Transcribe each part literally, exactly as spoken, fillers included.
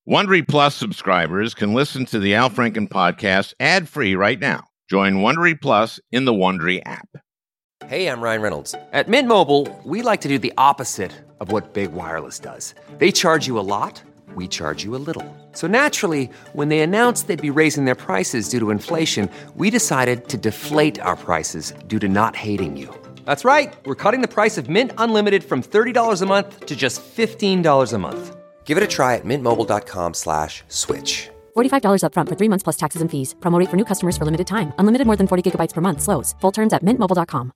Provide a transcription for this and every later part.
Wondery Plus subscribers can listen to the Al Franken podcast ad-free right now. Join Wondery Plus in the Wondery app. Hey, I'm Ryan Reynolds. At Mint Mobile, we like to do the opposite of what Big Wireless does. They charge you a lot, we charge you a little. So naturally, when they announced they'd be raising their prices due to inflation, we decided to deflate our prices due to not hating you. That's right. We're cutting the price of Mint Unlimited from thirty dollars a month to just fifteen dollars a month. Give it a try at mintmobile.com slash switch. forty-five dollars up front for three months plus taxes and fees. Promo rate for new customers for limited time. Unlimited more than forty gigabytes per month. Slows full terms at mint mobile dot com.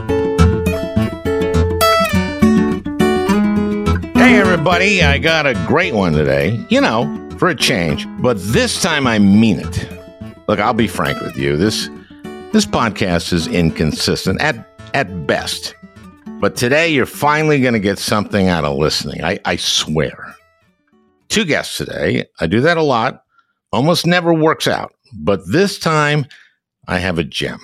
Hey, everybody. I got a great one today. You know, for a change. But this time I mean it. Look, I'll be frank with you. This this podcast is inconsistent at, at best. But today you're finally going to get something out of listening. I, I swear. Two guests today. I do that a lot. Almost never works out. But this time, I have a gem.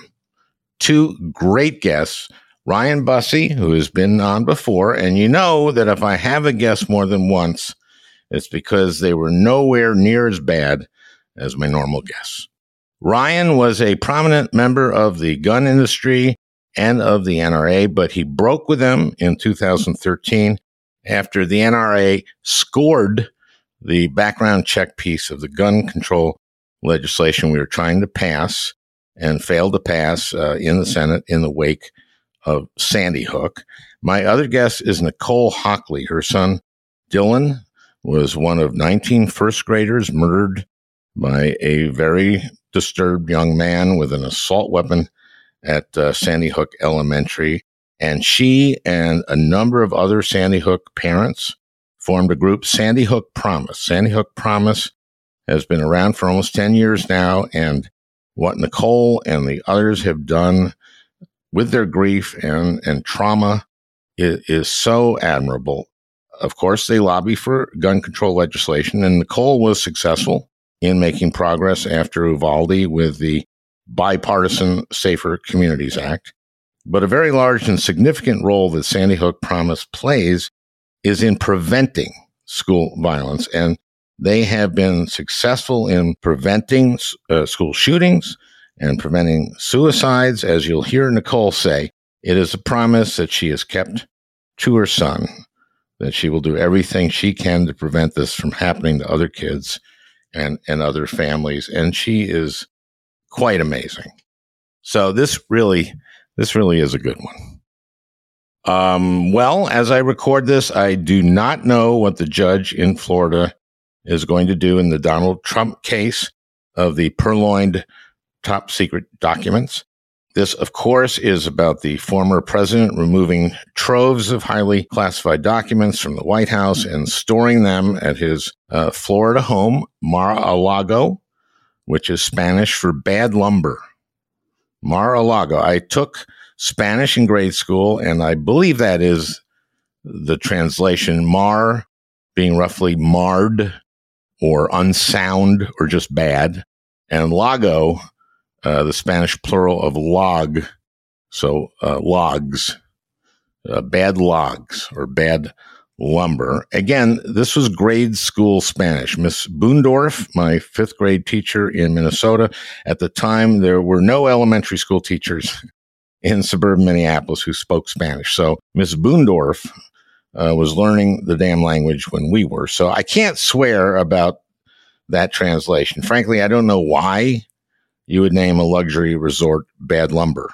Two great guests. Ryan Busse, who has been on before. And you know that if I have a guest more than once, it's because they were nowhere near as bad as my normal guests. Ryan was a prominent member of the gun industry and of the N R A, but he broke with them in two thousand thirteen after the N R A scored the background check piece of the gun control legislation we were trying to pass and failed to pass uh, in the Senate in the wake of Sandy Hook. My other guest is Nicole Hockley. Her son, Dylan, was one of nineteen first graders murdered by a very disturbed young man with an assault weapon at uh, Sandy Hook Elementary. And she and a number of other Sandy Hook parents formed a group, Sandy Hook Promise. Sandy Hook Promise has been around for almost ten years now, and what Nicole and the others have done with their grief and, and trauma is, is so admirable. Of course, they lobby for gun control legislation, and Nicole was successful in making progress after Uvalde with the bipartisan Safer Communities Act. But a very large and significant role that Sandy Hook Promise plays is in preventing school violence. And they have been successful in preventing uh, school shootings and preventing suicides. As you'll hear Nicole say, it is a promise that she has kept to her son, that she will do everything she can to prevent this from happening to other kids and, and other families. And she is quite amazing. So this really, this really is a good one. Um, well, as I record this, I do not know what the judge in Florida is going to do in the Donald Trump case of the purloined top secret documents. This, of course, is about the former president removing troves of highly classified documents from the White House and storing them at his uh, Florida home, Mar-a-Lago, which is Spanish for bad lumber. Mar-a-Lago. I took Spanish in grade school, and I believe that is the translation. Mar being roughly marred or unsound or just bad, and lago, uh, the Spanish plural of log, so uh, logs, uh, bad logs or bad lumber. Again, this was grade school Spanish. Miss Boondorf, my fifth grade teacher in Minnesota, at the time there were no elementary school teachers in suburban Minneapolis who spoke Spanish. So Miss Boondorf uh, was learning the damn language when we were. So I can't swear about that translation. Frankly, I don't know why you would name a luxury resort bad lumber.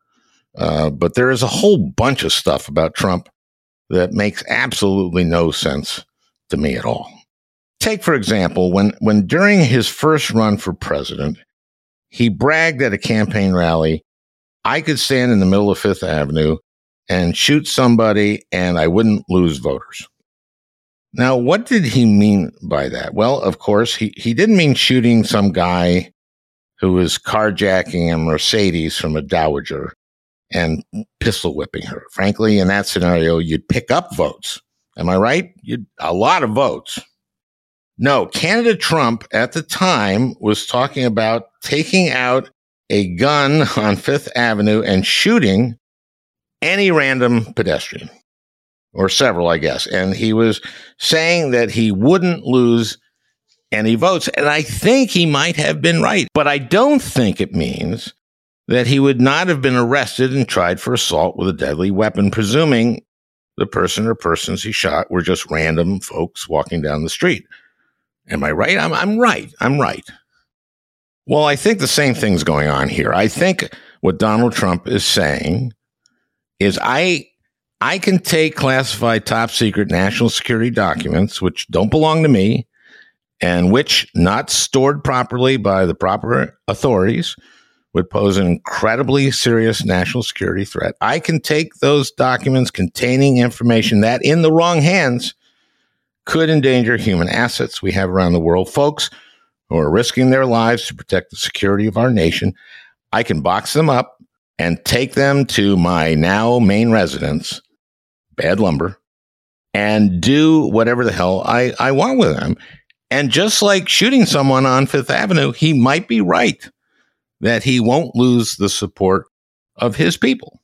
Uh, but there is a whole bunch of stuff about Trump that makes absolutely no sense to me at all. Take, for example, when, when during his first run for president, he bragged at a campaign rally, I could stand in the middle of Fifth Avenue and shoot somebody and I wouldn't lose voters. Now, what did he mean by that? Well, of course, he, he didn't mean shooting some guy who was carjacking a Mercedes from a dowager and pistol whipping her. Frankly, in that scenario, you'd pick up votes. Am I right? You'd, a lot of votes. No, candidate Trump at the time was talking about taking out a gun on Fifth Avenue and shooting any random pedestrian, or several, I guess. And he was saying that he wouldn't lose and he votes. And I think he might have been right, but I don't think it means that he would not have been arrested and tried for assault with a deadly weapon, presuming the person or persons he shot were just random folks walking down the street. Am I right? I'm, I'm right. I'm right. Well, I think the same thing's going on here. I think what Donald Trump is saying is I I can take classified top secret national security documents, which don't belong to me, and which, not stored properly by the proper authorities, would pose an incredibly serious national security threat. I can take those documents containing information that, in the wrong hands, could endanger human assets we have around the world. Folks who are risking their lives to protect the security of our nation. I can box them up and take them to my now main residence, Bad Lumber, and do whatever the hell I, I want with them. And just like shooting someone on Fifth Avenue, he might be right that he won't lose the support of his people.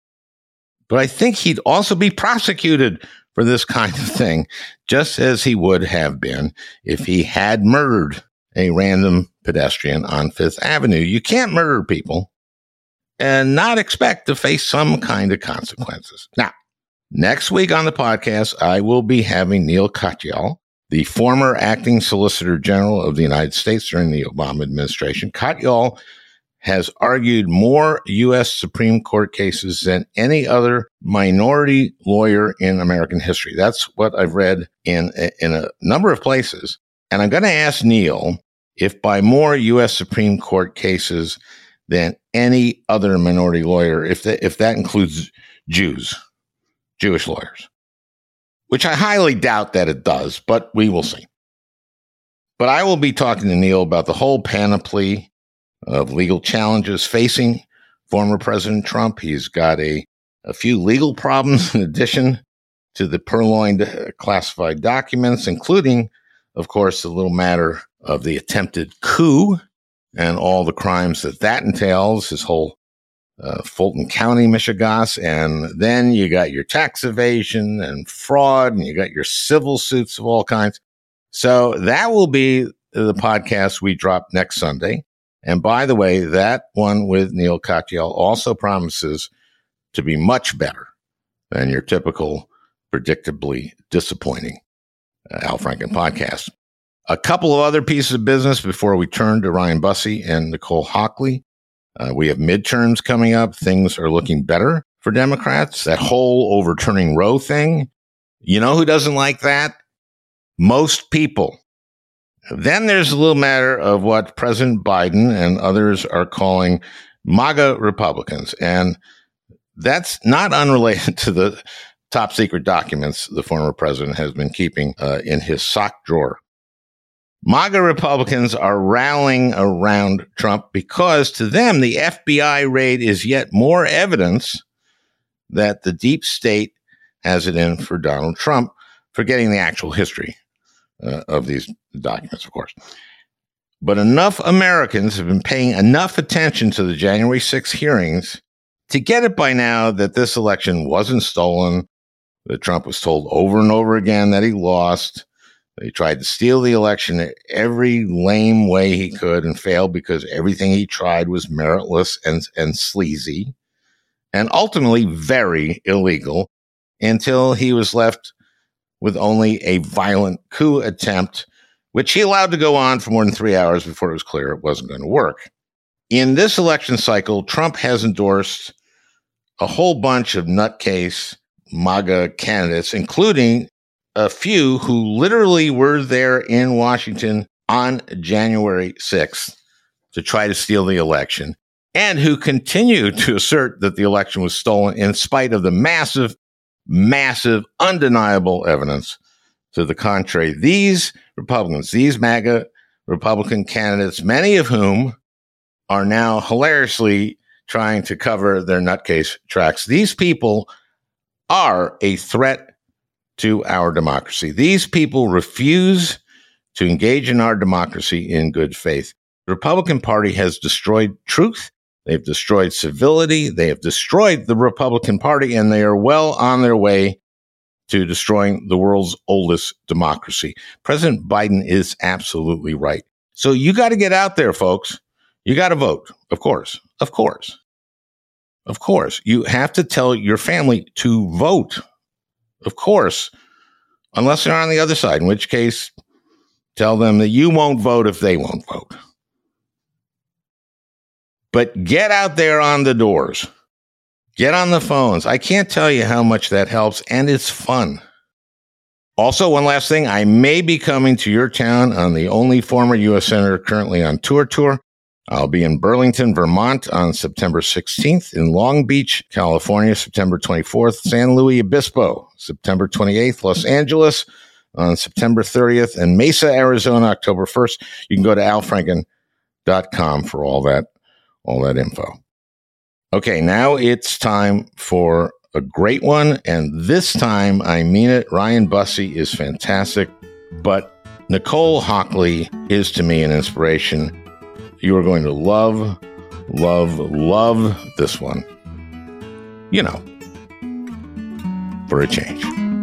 But I think he'd also be prosecuted for this kind of thing, just as he would have been if he had murdered a random pedestrian on Fifth Avenue. You can't murder people and not expect to face some kind of consequences. Now, next week on the podcast, I will be having Neil Katyal, the former acting Solicitor General of the United States during the Obama administration. Katyal has argued more U S Supreme Court cases than any other minority lawyer in American history. That's what I've read in, in a number of places. And I'm going to ask Neil if by more U S Supreme Court cases than any other minority lawyer, if that, if that includes Jews, Jewish lawyers, which I highly doubt that it does, but we will see. But I will be talking to Neil about the whole panoply of legal challenges facing former President Trump. He's got a, a few legal problems in addition to the purloined uh, classified documents, including, of course, the little matter of the attempted coup and all the crimes that that entails, his whole uh, Fulton County mishegas. And then you got your tax evasion and fraud, and you got your civil suits of all kinds. So that will be the podcast we drop next Sunday. And by the way, that one with Neil Katyal also promises to be much better than your typical, predictably disappointing uh, Al Franken podcast. A couple of other pieces of business before we turn to Ryan Bussey and Nicole Hockley. Uh, we have midterms coming up. Things are looking better for Democrats. That whole overturning Roe thing, you know who doesn't like that? Most people. Then there's a little matter of what President Biden and others are calling MAGA Republicans. And that's not unrelated to the top secret documents the former president has been keeping uh, in his sock drawer. MAGA Republicans are rallying around Trump because to them, the F B I raid is yet more evidence that the deep state has it in for Donald Trump, forgetting the actual history uh, of these documents, of course. But enough Americans have been paying enough attention to the January sixth hearings to get it by now that this election wasn't stolen, that Trump was told over and over again that he lost. He tried to steal the election in every lame way he could and failed because everything he tried was meritless and, and sleazy and ultimately very illegal until he was left with only a violent coup attempt, which he allowed to go on for more than three hours before it was clear it wasn't going to work. In this election cycle, Trump has endorsed a whole bunch of nutcase MAGA candidates, including a few who literally were there in Washington on January sixth to try to steal the election and who continue to assert that the election was stolen in spite of the massive, massive, undeniable evidence to the contrary. These Republicans, these MAGA Republican candidates, many of whom are now hilariously trying to cover their nutcase tracks, these people are a threat to our democracy. These people refuse to engage in our democracy in good faith. The Republican Party has destroyed truth. They've destroyed civility. They have destroyed the Republican Party, and they are well on their way to destroying the world's oldest democracy. President Biden is absolutely right. So you got to get out there, folks. You got to vote. Of course. Of course. Of course. You have to tell your family to vote. Of course. Unless they're on the other side, in which case, tell them that you won't vote if they won't vote. But get out there on the doors. Get on the phones. I can't tell you how much that helps, and it's fun. Also, one last thing, I may be coming to your town on the only former U S Senator currently on tour tour. I'll be in Burlington, Vermont on September sixteenth, in Long Beach, California, September twenty-fourth, San Luis Obispo, September twenty-eighth, Los Angeles on September thirtieth, and Mesa, Arizona, October first. You can go to al franken dot com for all that, all that info. Okay, now it's time for a great one, and this time, I mean it, Ryan Busse is fantastic, but Nicole Hockley is to me an inspiration. You are going to love, love, love this one. You know, for a change.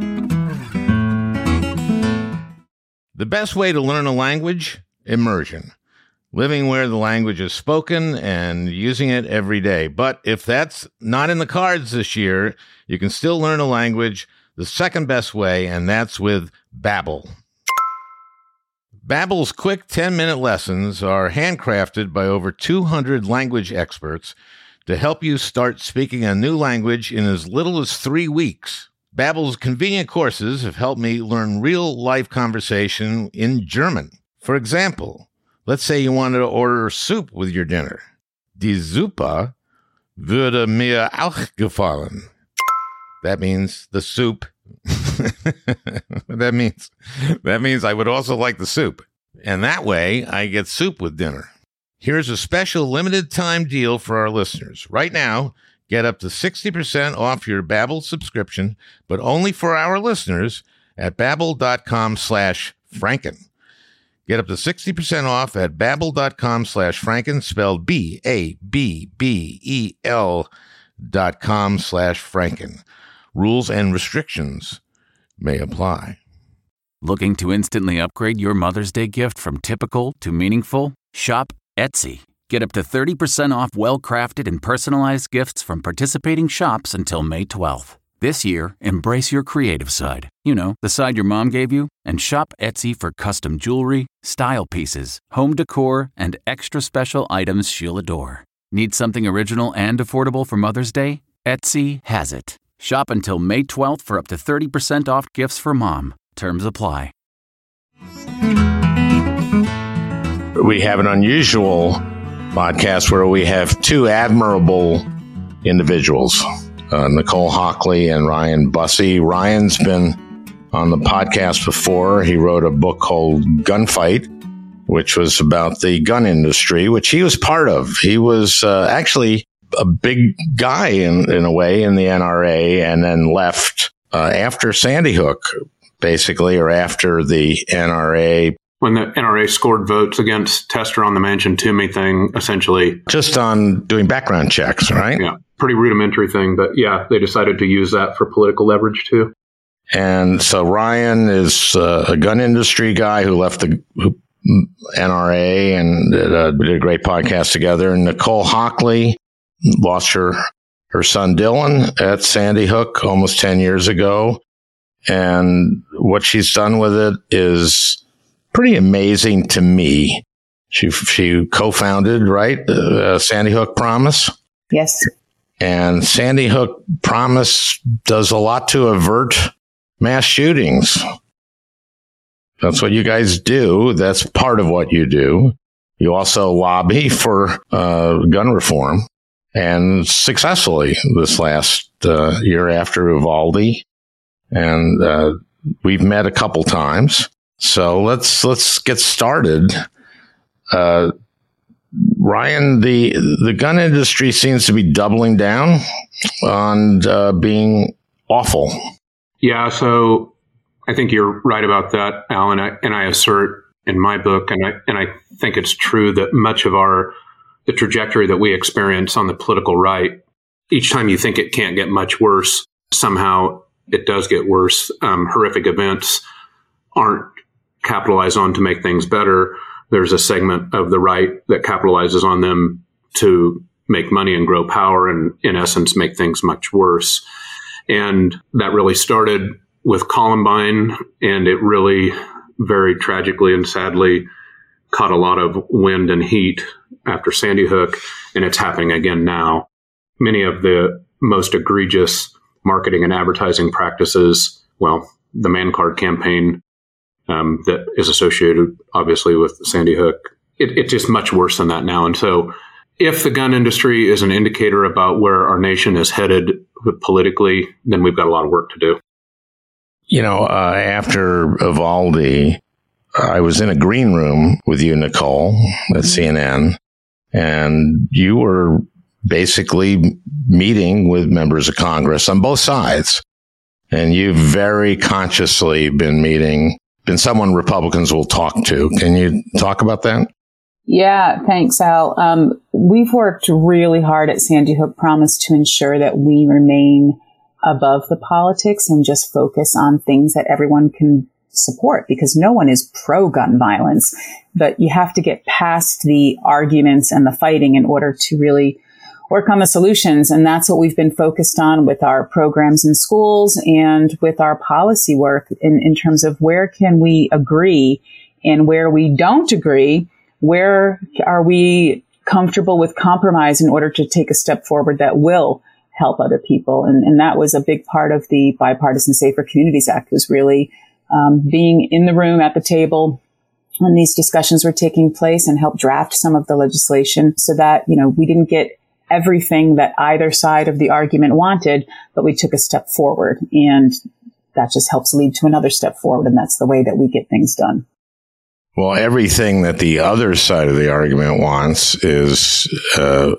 The best way to learn a language? Immersion. Living where the language is spoken and using it every day. But if that's not in the cards this year, you can still learn a language the second best way, and that's with Babbel. Babbel's quick ten-minute lessons are handcrafted by over two hundred language experts to help you start speaking a new language in as little as three weeks. Babbel's convenient courses have helped me learn real-life conversation in German. For example, let's say you wanted to order soup with your dinner. Die Suppe würde mir auch gefallen. That means the soup. that means that means I would also like the soup. And that way, I get soup with dinner. Here's a special limited time deal for our listeners. Right now, get up to sixty percent off your Babbel subscription, but only for our listeners at babbel.com slash Franken. Get up to sixty percent off at babbel.com slash Franken, spelled B A B B E L dot com slash Franken. Rules and restrictions may apply. Looking to instantly upgrade your Mother's Day gift from typical to meaningful? Shop Etsy. Get up to thirty percent off well-crafted and personalized gifts from participating shops until May twelfth. This year, embrace your creative side. You know, the side your mom gave you. And shop Etsy for custom jewelry, style pieces, home decor, and extra special items she'll adore. Need something original and affordable for Mother's Day? Etsy has it. Shop until May twelfth for up to thirty percent off gifts for mom. Terms apply. We have an unusual podcast where we have two admirable individuals, uh, Nicole Hockley and Ryan Busse. Ryan's been on the podcast before. He wrote a book called Gunfight, which was about the gun industry, which he was part of. He was uh, actually a big guy in, in a way in the N R A, and then left uh, after Sandy Hook, basically, or after the N R A. When the N R A scored votes against Tester on the Manchin Toomey thing, essentially. Just on doing background checks, right? Yeah, pretty rudimentary thing. But yeah, they decided to use that for political leverage too. And so Ryan is uh, a gun industry guy who left the who, N R A and did a, did a great podcast together. And Nicole Hockley lost her, her son Dylan at Sandy Hook almost ten years ago. And what she's done with it is pretty amazing to me. She she co-founded, right, uh, Sandy Hook Promise? Yes. And Sandy Hook Promise does a lot to avert mass shootings. That's what you guys do. That's part of what you do. You also lobby for uh, gun reform, and successfully this last uh, year after Uvalde. And uh, we've met a couple times. So let's let's get started. Uh, Ryan, the the gun industry seems to be doubling down on uh, being awful. Yeah, so I think you're right about that, Alan. I, and I assert in my book, and I and I think it's true that much of our the trajectory that we experience on the political right, each time you think it can't get much worse, somehow it does get worse. Um, horrific events aren't capitalized on to make things better. There's a segment of the right that capitalizes on them to make money and grow power and, in essence, make things much worse. And that really started with Columbine, and it really very tragically and sadly caught a lot of wind and heat after Sandy Hook, and it's happening again now. Many of the most egregious marketing and advertising practices, well, the Man Card campaign um, that is associated, obviously, with Sandy Hook, it, it's just much worse than that now. And so if the gun industry is an indicator about where our nation is headed politically, then we've got a lot of work to do. You know, uh, after Uvalde, I was in a green room with you, Nicole, at C N N, and you were basically meeting with members of Congress on both sides. And you've very consciously been meeting, been someone Republicans will talk to. Can you talk about that? Yeah, thanks, Al. Um, we've worked really hard at Sandy Hook Promise to ensure that we remain above the politics and just focus on things that everyone can support, because no one is pro-gun violence, but you have to get past the arguments and the fighting in order to really work on the solutions. And that's what we've been focused on with our programs in schools and with our policy work in, in terms of where can we agree and where we don't agree, where are we comfortable with compromise in order to take a step forward that will help other people. And, and that was a big part of the Bipartisan Safer Communities Act, was really um, being in the room at the table when these discussions were taking place and help draft some of the legislation so that, you know, we didn't get everything that either side of the argument wanted, but we took a step forward. And that just helps lead to another step forward. And that's the way that we get things done. Well, everything that the other side of the argument wants is uh,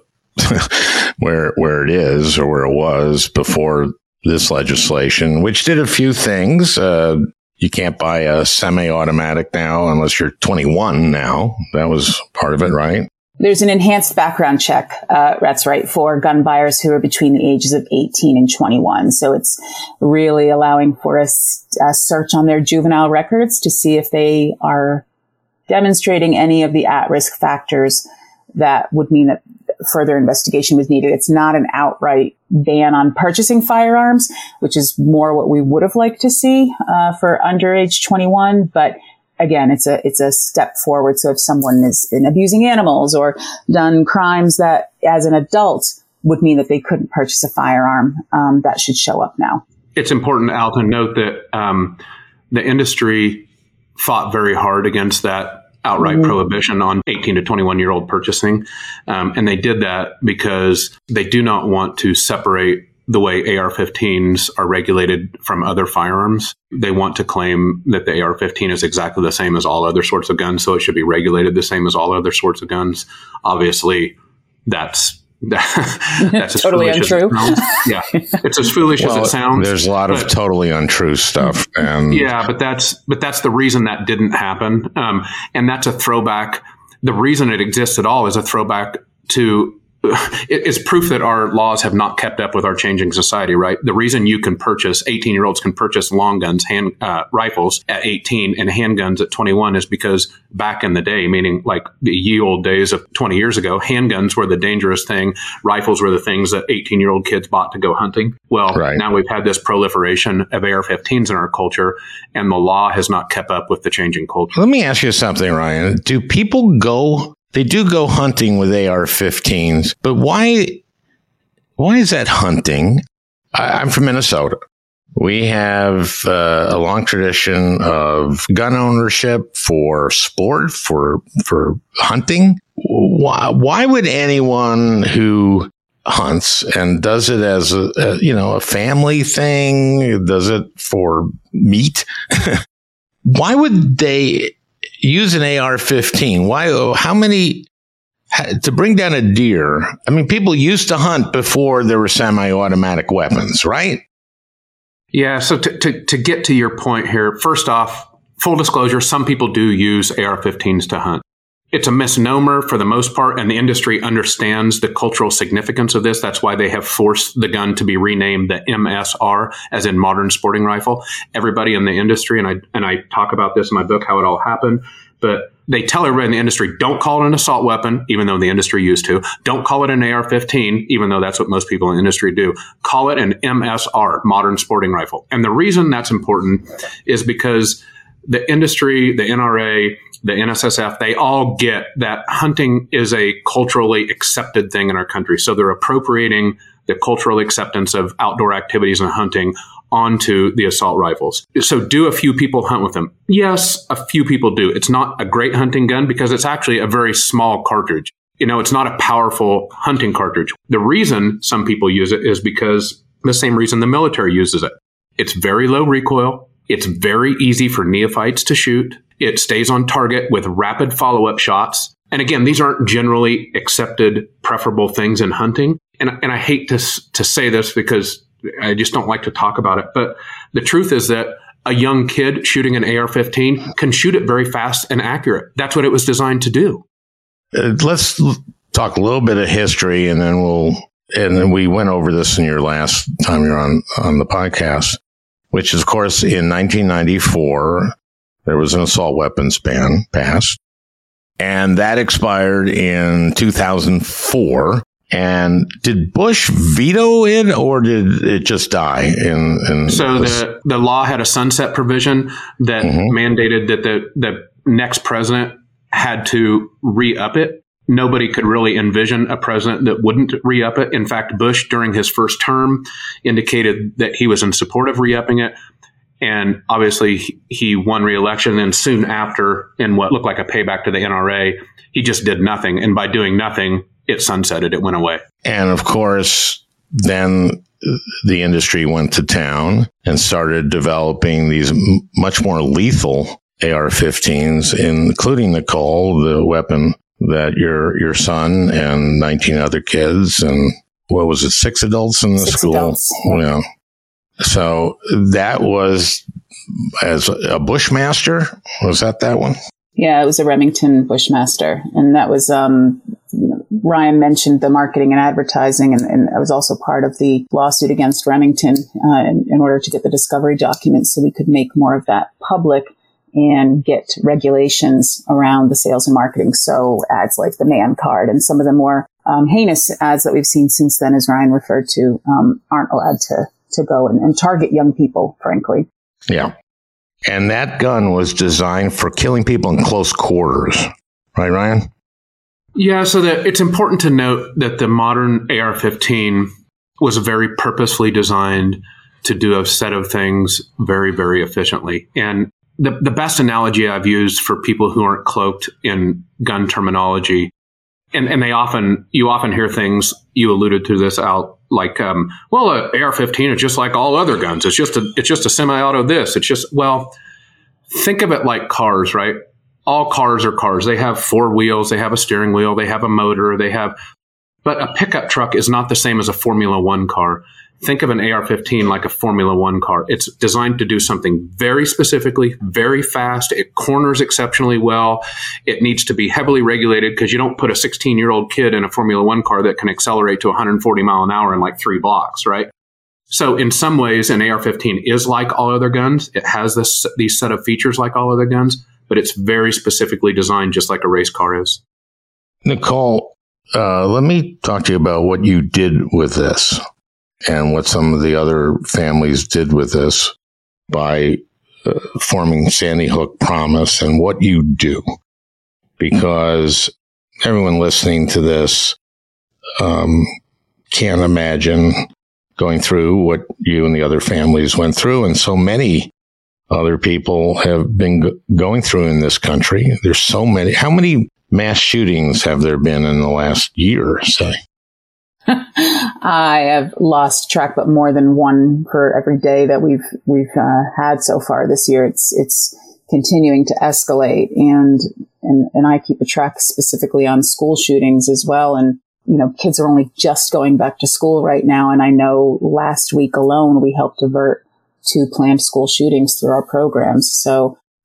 where where it is or where it was before this legislation, which did a few things. Uh, you can't buy a semi-automatic now unless you're twenty-one now. That was part of it, right? There's an enhanced background check, uh, that's right, for gun buyers who are between the ages of eighteen and twenty-one. So it's really allowing for a, a search on their juvenile records to see if they are demonstrating any of the at-risk factors that would mean that further investigation was needed. It's not an outright ban on purchasing firearms, which is more what we would have liked to see uh, for under age twenty-one. But again, it's a it's a step forward. So if someone has been abusing animals or done crimes that as an adult would mean that they couldn't purchase a firearm, um, that should show up now. It's important, Al, to note that um, the industry fought very hard against that outright mm-hmm. prohibition on eighteen to twenty-one year old purchasing. Um, and they did that because they do not want to separate the way A R fifteens are regulated from other firearms. They want to claim that the A R fifteen is exactly the same as all other sorts of guns, so it should be regulated the same as all other sorts of guns. Obviously, that's that's as totally untrue. As it yeah, it's as foolish well, as it sounds. There's a lot of but, totally untrue stuff. And yeah, but that's but that's the reason that didn't happen, um, and that's a throwback. The reason it exists at all is a throwback to. It is proof that our laws have not kept up with our changing society, right? The reason you can purchase, eighteen-year-olds can purchase long guns, hand uh, rifles at eighteen and handguns at twenty-one is because back in the day, meaning like the ye old days of twenty years ago, handguns were the dangerous thing. Rifles were the things that eighteen-year-old kids bought to go hunting. Well, right. Now we've had this proliferation of A R fifteens in our culture, and the law has not kept up with the changing culture. Let me ask you something, Ryan. Do people go... They do go hunting with A R fifteens, but why why is that hunting? I, I'm from Minnesota. We have uh, a long tradition of gun ownership for sport, for for hunting. Why, why would anyone who hunts and does it as a, a you know a family thing, does it for meat? Why would they use an A R fifteen? Why? How many to bring down a deer? I mean, people used to hunt before there were semi-automatic weapons, right? Yeah. So to, to, to get to your point here, first off, full disclosure, some people do use A R fifteens to hunt. It's a misnomer for the most part, and the industry understands the cultural significance of this. That's why they have forced the gun to be renamed the M S R, as in modern sporting rifle. Everybody in the industry, and I and I talk about this in my book, how it all happened, but they tell everybody in the industry, don't call it an assault weapon, even though the industry used to. Don't call it an A R fifteen, even though that's what most people in the industry do. Call it an M S R, modern sporting rifle. And the reason that's important is because the industry, the N R A, the N S S F, they all get that hunting is a culturally accepted thing in our country. So they're appropriating the cultural acceptance of outdoor activities and hunting onto the assault rifles. So do a few people hunt with them? Yes, a few people do. It's not a great hunting gun because it's actually a very small cartridge. You know, it's not a powerful hunting cartridge. The reason some people use it is because the same reason the military uses it. It's very low recoil. It's very easy for neophytes to shoot. It stays on target with rapid follow-up shots. And again, these aren't generally accepted preferable things in hunting. And, and I hate to, to say this because I just don't like to talk about it. But the truth is that a young kid shooting an A R fifteen can shoot it very fast and accurate. That's what it was designed to do. Uh, let's talk a little bit of history, and then we'll, and then we went over this in your last time you're on, on the podcast, which is, of course, in nineteen ninety-four, there was an assault weapons ban passed, and that expired in two thousand four. And did Bush veto it, or did it just die? In, in so the, the law had a sunset provision that mm-hmm. mandated that the, the next president had to re-up it. Nobody could really envision a president that wouldn't re-up it. In fact, Bush, during his first term, indicated that he was in support of re-upping it. And obviously, he won re-election. And soon after, in what looked like a payback to the N R A, he just did nothing. And by doing nothing, it sunsetted. It went away. And of course, then the industry went to town and started developing these m- much more lethal A R fifteens, including Nicole, the weapon that your your son and nineteen other kids and what was it, six adults in the six school? Adults. You know. So that was as a Bushmaster. Was that that one? Yeah, it was a Remington Bushmaster. And that was, um, you know, Ryan mentioned the marketing and advertising, and, and I was also part of the lawsuit against Remington uh, in, in order to get the discovery documents so we could make more of that public and get regulations around the sales and marketing. So ads like the man card and some of the more um, heinous ads that we've seen since then, as Ryan referred to, um, aren't allowed to, to go and, and target young people, frankly. Yeah. And that gun was designed for killing people in close quarters. Right, Ryan? Yeah, so that it's important to note that the modern A R fifteen was very purposefully designed to do a set of things very, very efficiently. And the, the best analogy I've used for people who aren't cloaked in gun terminology, and, and they often, you often hear things, you alluded to this out, like, um, well, a A R fifteen is just like all other guns. It's just a, it's just a semi-auto this. It's just, well, think of it like cars, right? All cars are cars. They have four wheels. They have a steering wheel. They have a motor. They have, but a pickup truck is not the same as a Formula One car. Think of an A R fifteen like a Formula One car. It's designed to do something very specifically, very fast. It corners exceptionally well. It needs to be heavily regulated because you don't put a sixteen-year-old kid in a Formula One car that can accelerate to one hundred forty mile an hour in like three blocks, right? So in some ways, an A R fifteen is like all other guns. It has this these set of features like all other guns, but it's very specifically designed just like a race car is. Nicole, uh, let me talk to you about what you did with this and what some of the other families did with this by uh, forming Sandy Hook Promise and what you do. Because everyone listening to this um, can't imagine going through what you and the other families went through, and so many other people have been go- going through in this country. There's so many. How many mass shootings have there been in the last year, say? I have lost track, but more than one for every day that we've we've uh, had so far this year. It's it's continuing to escalate, and and and I keep a track specifically on school shootings as well. And you know, kids are only just going back to school right now, and I know last week alone we helped avert two planned school shootings through our programs. So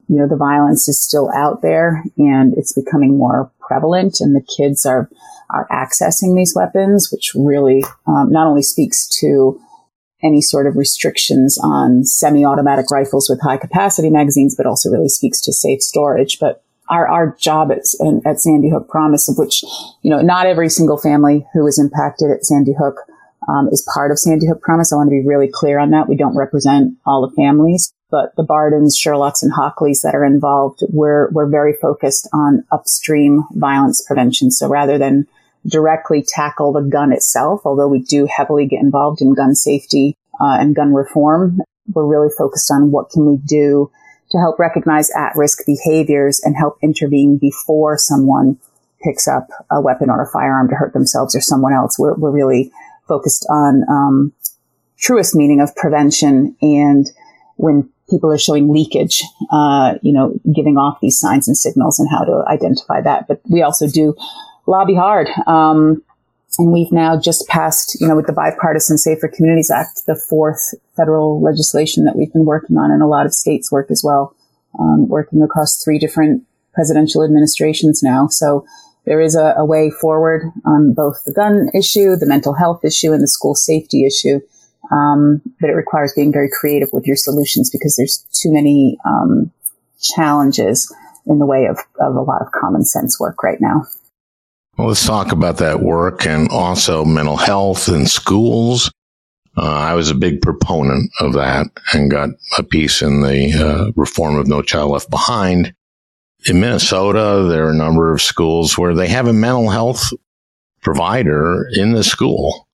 you know, the violence is still out there and it's becoming more prevalent, and the kids are, are accessing these weapons, which really um, not only speaks to any sort of restrictions on semi-automatic rifles with high capacity magazines, but also really speaks to safe storage. But our, our job at, at Sandy Hook Promise, of which, you know, not every single family who was impacted at Sandy Hook um, is part of Sandy Hook Promise. I want to be really clear on that. We don't represent all the families, but the Bardens, Sherlocks, and Hockleys that are involved, we're, we're very focused on upstream violence prevention. So rather than directly tackle the gun itself, although we do heavily get involved in gun safety uh, and gun reform, we're really focused on what can we do to help recognize at-risk behaviors and help intervene before someone picks up a weapon or a firearm to hurt themselves or someone else. We're, we're really focused on um, truest meaning of prevention, and when people are showing leakage, uh, you know, giving off these signs and signals, and how to identify that. But we also do lobby hard. Um, and we've now just passed, you know, with the Bipartisan Safer Communities Act, the fourth federal legislation that we've been working on, and a lot of states work as well, um, working across three different presidential administrations now. So there is a, a way forward on both the gun issue, the mental health issue, and the school safety issue. Um, but it requires being very creative with your solutions, because there's too many um, challenges in the way of, of a lot of common sense work right now. Well, let's talk about that work and also mental health in schools. Uh, I was a big proponent of that and got a piece in the uh, reform of No Child Left Behind. In Minnesota, there are a number of schools where they have a mental health provider in the school.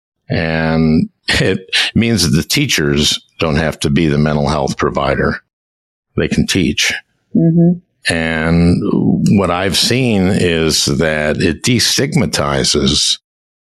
And it means that the teachers don't have to be the mental health provider. They can teach. Mm-hmm. And what I've seen is that it destigmatizes.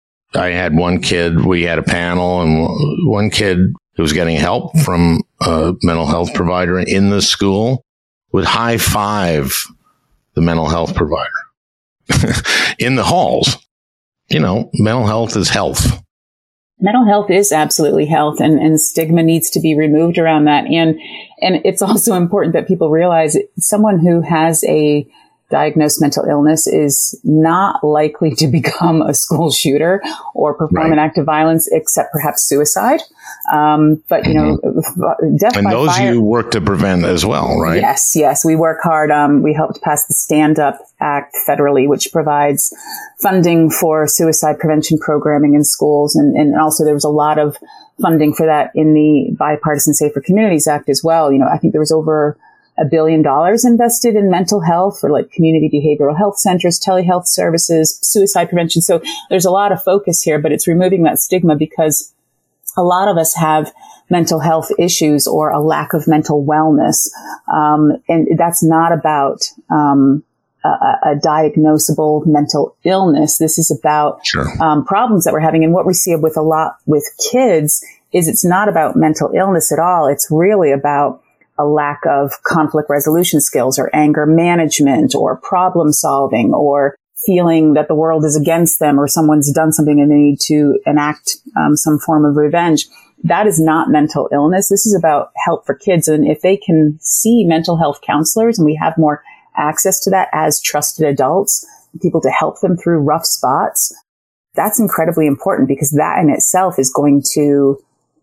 I had one kid, we had a panel, and one kid who was getting help from a mental health provider in the school would high five the mental health provider in the halls. You know, mental health is health. Mental health is absolutely health, and, and stigma needs to be removed around that. And, and it's also important that people realize someone who has a diagnosed mental illness is not likely to become a school shooter or perform right. an act of violence, except perhaps suicide. Um, but, you know, mm-hmm. death and by those fire, you work to prevent as well, right? Yes, yes. We work hard. Um, we helped pass the Stand Up Act federally, which provides funding for suicide prevention programming in schools. And, and also there was a lot of funding for that in the Bipartisan Safer Communities Act as well. You know, I think there was over a billion dollars invested in mental health for like community behavioral health centers, telehealth services, suicide prevention. So there's a lot of focus here, but it's removing that stigma, because a lot of us have mental health issues or a lack of mental wellness. Um, and that's not about, um, a, a diagnosable mental illness. This is about sure. um, problems that we're having. And what we see with a lot with kids is it's not about mental illness at all. It's really about a lack of conflict resolution skills or anger management or problem solving or feeling that the world is against them or someone's done something and they need to enact um, some form of revenge. That is not mental illness. This is about help for kids. And if they can see mental health counselors, and we have more access to that as trusted adults, people to help them through rough spots, that's incredibly important, because that in itself is going to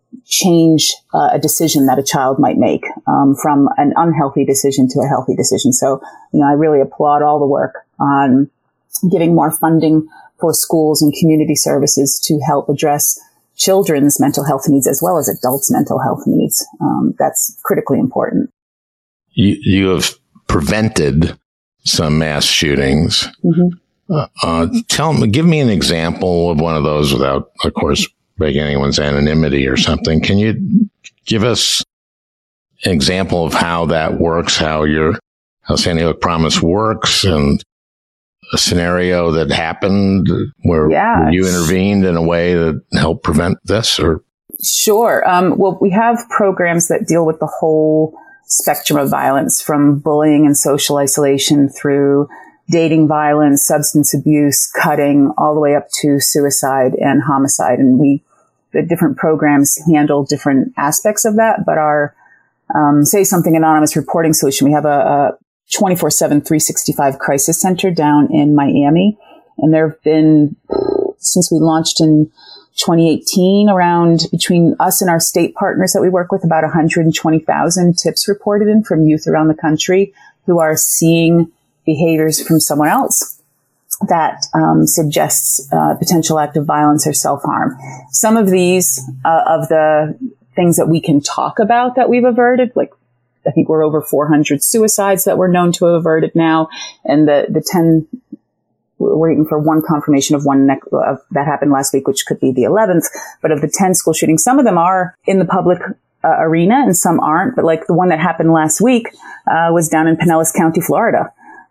change uh, a decision that a child might make um, from an unhealthy decision to a healthy decision. So, you know, I really applaud all the work on giving more funding for schools and community services to help address children's mental health needs as well as adults' mental health needs. Um, that's critically important. You, you have prevented some mass shootings. Mm-hmm. Uh, uh, tell me, give me an example of one of those without, of course, break anyone's anonymity or something. Can you give us an example of how that works, how your, how Sandy Hook Promise works, and a scenario that happened where yeah. you intervened in a way that helped prevent this? Or Sure. Um, well, we have programs that deal with the whole spectrum of violence, from bullying and social isolation through dating violence, substance abuse, cutting, all the way up to suicide and homicide. And we, the different programs handle different aspects of that, but our um, Say Something Anonymous reporting solution. We have a, a twenty-four seven, three sixty-five crisis center down in Miami. And there have been, since we launched in twenty eighteen, around between us and our state partners that we work with, about one hundred twenty thousand tips reported in from youth around the country who are seeing behaviors from someone else that um, suggests uh, potential act of violence or self-harm. Some of these, uh, of the things that we can talk about that we've averted, like I think we're over four hundred suicides that we're known to have averted now, and the, the ten, we're waiting for one confirmation of one ne- of, that happened last week, which could be the eleventh, but of the ten school shootings, some of them are in the public uh, arena and some aren't, but like the one that happened last week uh, was down in Pinellas County, Florida.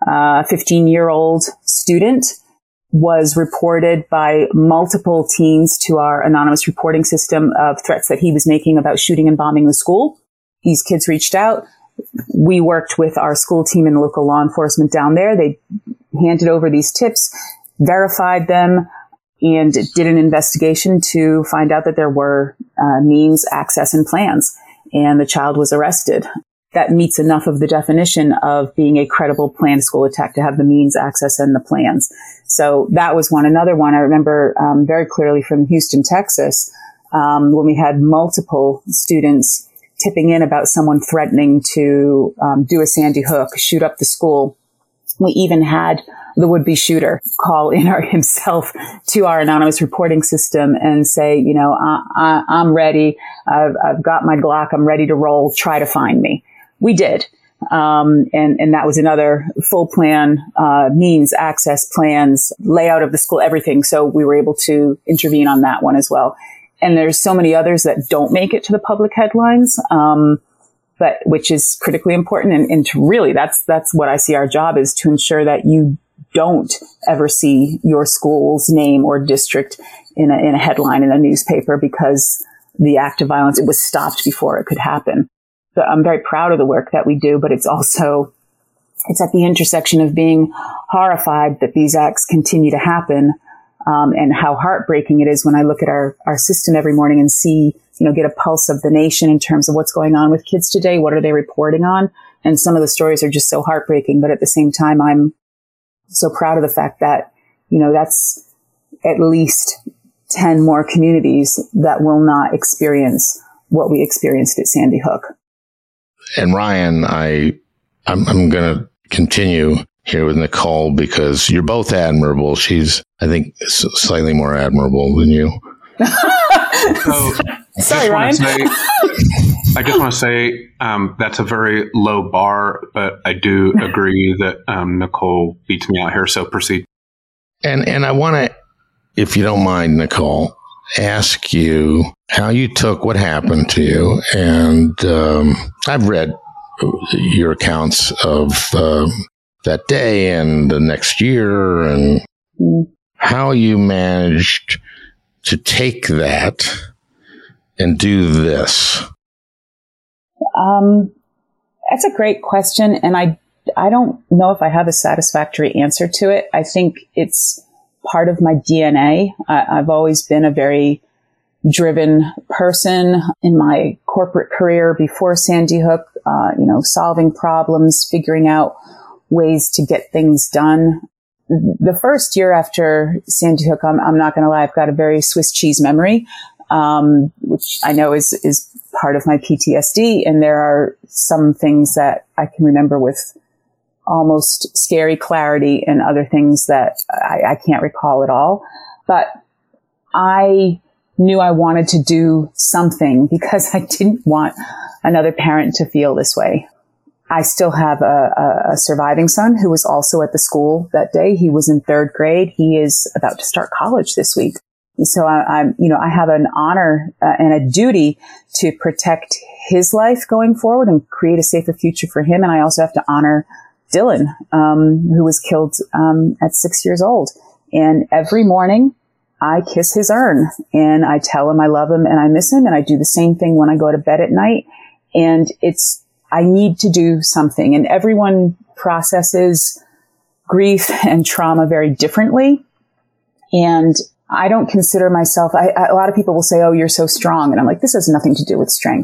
A fifteen-year-old student was reported by multiple teens to our anonymous reporting system of threats that he was making about shooting and bombing the school. These kids reached out. We worked with our school team and local law enforcement down there. They handed over these tips, verified them, and did an investigation to find out that there were uh, means, access, and plans. And the child was arrested. That meets enough of the definition of being a credible planned school attack to have the means, access, and the plans. So that was one. Another one I remember um, very clearly from Houston, Texas, um, when we had multiple students tipping in about someone threatening to um, do a Sandy Hook, shoot up the school. We even had the would-be shooter call in our, himself to our anonymous reporting system and say, you know, I, I, I'm ready. I've, I've got my Glock. I'm ready to roll. Try to find me. We did. Um, and, and that was another full plan, uh, means, access, plans, layout of the school, everything. So we were able to intervene on that one as well. And there's so many others that don't make it to the public headlines, um, but which is critically important. And, and to really, that's, that's what I see our job is, to ensure that you don't ever see your school's name or district in a, in a headline in a newspaper because the act of violence, it was stopped before it could happen. So I'm very proud of the work that we do, but it's also, it's at the intersection of being horrified that these acts continue to happen, um, and how heartbreaking it is when I look at our, our system every morning and see, you know, get a pulse of the nation in terms of what's going on with kids today. What are they reporting on? And some of the stories are just so heartbreaking, but at the same time, I'm so proud of the fact that, you know, that's at least ten more communities that will not experience what we experienced at Sandy Hook. And Ryan, I, I'm, I'm going to continue here with Nicole because you're both admirable. She's, I think, slightly more admirable than you. So, Sorry, Ryan. Say, I just want to say um, that's a very low bar, but I do agree that um, Nicole beats me out here. So proceed. And and I want to, if you don't mind, Nicole, ask you how you took what happened to you. And um, I've read your accounts of um, that day and the next year and mm. how you managed to take that and do this. Um, that's a great question. And I, I don't know if I have a satisfactory answer to it. I think it's part of my D N A. I, I've always been a very driven person in my corporate career before Sandy Hook, uh, you know, solving problems, figuring out ways to get things done. The first year after Sandy Hook, I'm, I'm not going to lie, I've got a very Swiss cheese memory, um, which I know is, is part of my P T S D. And there are some things that I can remember with almost scary clarity and other things that I, I can't recall at all. But I knew I wanted to do something because I didn't want another parent to feel this way. I still have a, a surviving son who was also at the school that day. He was in third grade. He is about to start college this week. So I, I'm, you know, I have an honor uh, and a duty to protect his life going forward and create a safer future for him. And I also have to honor Dylan, um, who was killed um, at six years old. And every morning I kiss his urn and I tell him I love him and I miss him. And I do the same thing when I go to bed at night. And it's, I need to do something. And everyone processes grief and trauma very differently. And I don't consider myself, I, I, a lot of people will say, oh, you're so strong. And I'm like, this has nothing to do with strength.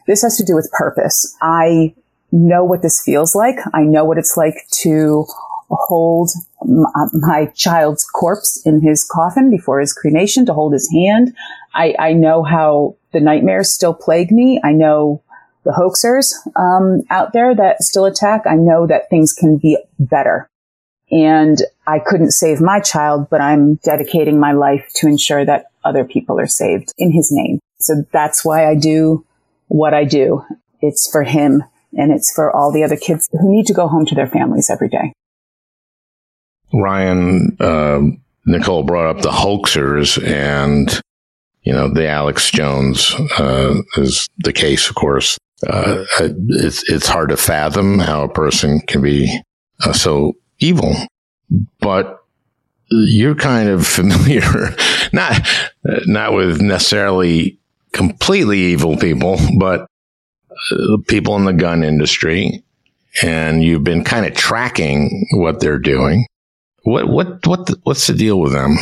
This has to do with purpose. I know what this feels like. I know what it's like to hold my child's corpse in his coffin before his cremation, to hold his hand. I, I know how the nightmares still plague me. I know the hoaxers um, out there that still attack. I know that things can be better. And I couldn't save my child, but I'm dedicating my life to ensure that other people are saved in his name. So that's why I do what I do. It's for him, and it's for all the other kids who need to go home to their families every day. Ryan, uh, Nicole brought up the hoaxers, and, you know, the Alex Jones uh, is the case, of course. Uh, it's, it's hard to fathom how a person can be uh, so evil, but you're kind of familiar, not, not with necessarily completely evil people, but uh, people in the gun industry, and you've been kind of tracking what they're doing. What, what, what, the, what's the deal with them?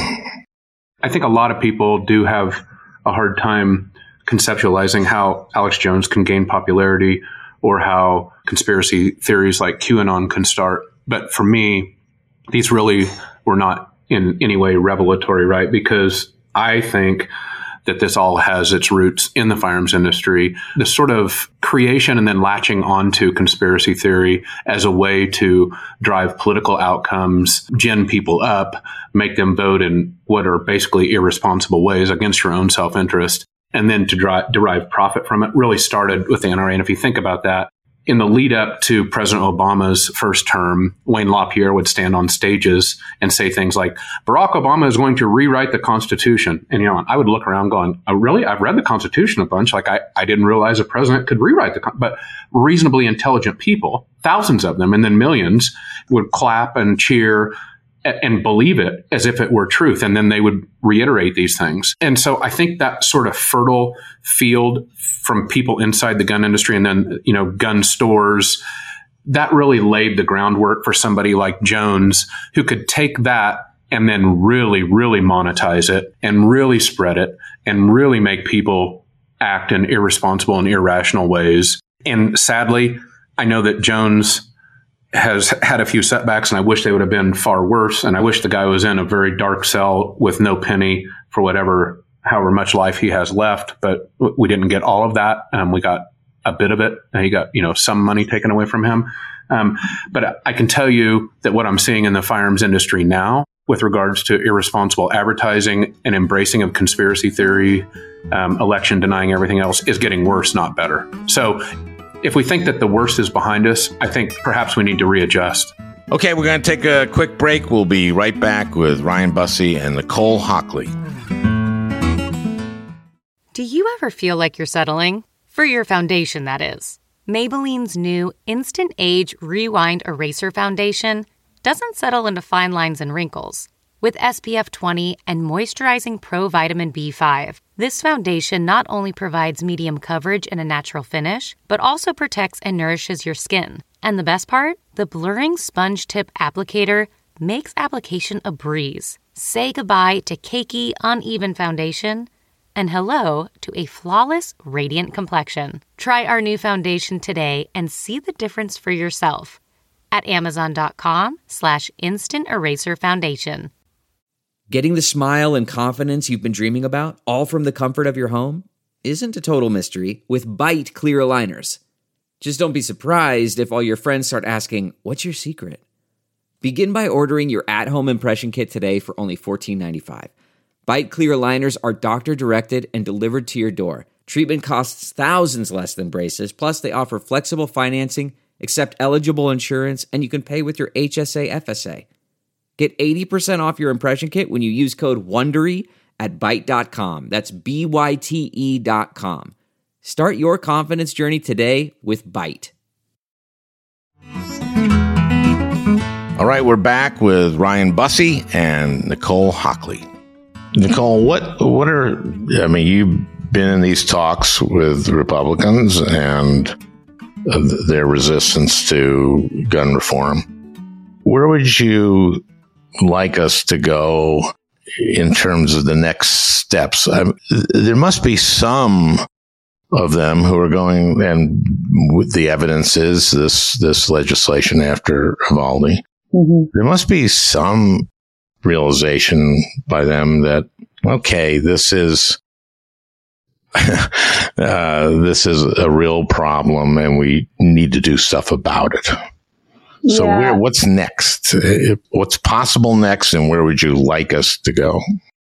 I think a lot of people do have a hard time conceptualizing how Alex Jones can gain popularity, or how conspiracy theories like QAnon can start. But for me, these really were not in any way revelatory, right? Because I think that this all has its roots in the firearms industry, the sort of creation and then latching onto conspiracy theory as a way to drive political outcomes, gin people up, make them vote in what are basically irresponsible ways against your own self-interest, and then to dri- derive profit from it, really started with the N R A. And if you think about that, in the lead up to President Obama's first term, Wayne LaPierre would stand on stages and say things like, Barack Obama is going to rewrite the Constitution. And, you know, I would look around going, oh, really? I've read the Constitution a bunch. Like, I, I didn't realize a president could rewrite the Constitution. But reasonably intelligent people, thousands of them, and then millions, would clap and cheer and believe it as if it were truth. And then they would reiterate these things. And so I think that sort of fertile field from people inside the gun industry and then, you know, gun stores, that really laid the groundwork for somebody like Jones, who could take that and then really, really monetize it and really spread it and really make people act in irresponsible and irrational ways. And sadly, I know that Jones has had a few setbacks, and I wish they would have been far worse. And I wish the guy was in a very dark cell with no penny for whatever, however much life he has left. But we didn't get all of that. Um, we got a bit of it. And he got, you know, some money taken away from him. Um, but I can tell you that what I'm seeing in the firearms industry now with regards to irresponsible advertising and embracing of conspiracy theory, um, election denying, everything else is getting worse, not better. So if we think that the worst is behind us, I think perhaps we need to readjust. Okay, we're going to take a quick break. We'll be right back with Ryan Busse and Nicole Hockley. Do you ever feel like you're settling? For your foundation, that is. Maybelline's new Instant Age Rewind Eraser Foundation doesn't settle into fine lines and wrinkles. With S P F twenty and moisturizing Pro Vitamin B five, this foundation not only provides medium coverage and a natural finish, but also protects and nourishes your skin. And the best part? The blurring sponge tip applicator makes application a breeze. Say goodbye to cakey, uneven foundation and hello to a flawless, radiant complexion. Try our new foundation today and see the difference for yourself at amazon.com slash instant eraser foundation. Getting the smile and confidence you've been dreaming about, all from the comfort of your home, isn't a total mystery with Byte clear aligners. Just don't be surprised if all your friends start asking, what's your secret? Begin by ordering your at-home impression kit today for only fourteen ninety-five. Byte clear aligners are doctor-directed and delivered to your door. Treatment costs thousands less than braces, plus they offer flexible financing, accept eligible insurance, and you can pay with your H S A F S A. Get eighty percent off your impression kit when you use code WONDERY at byte dot com. That's B Y T E dot com. Start your confidence journey today with Byte. All right, we're back with Ryan Busse and Nicole Hockley. Nicole, what what are, I mean, you've been in these talks with Republicans and their resistance to gun reform. Where would you like us to go in terms of the next steps? I, there must be some of them who are going, and with the evidence is this this legislation after Uvalde. Mm-hmm. There must be some realization by them that, okay, this is uh, this is a real problem, and we need to do stuff about it. So, yeah. where, what's next? What's possible next, and where would you like us to go?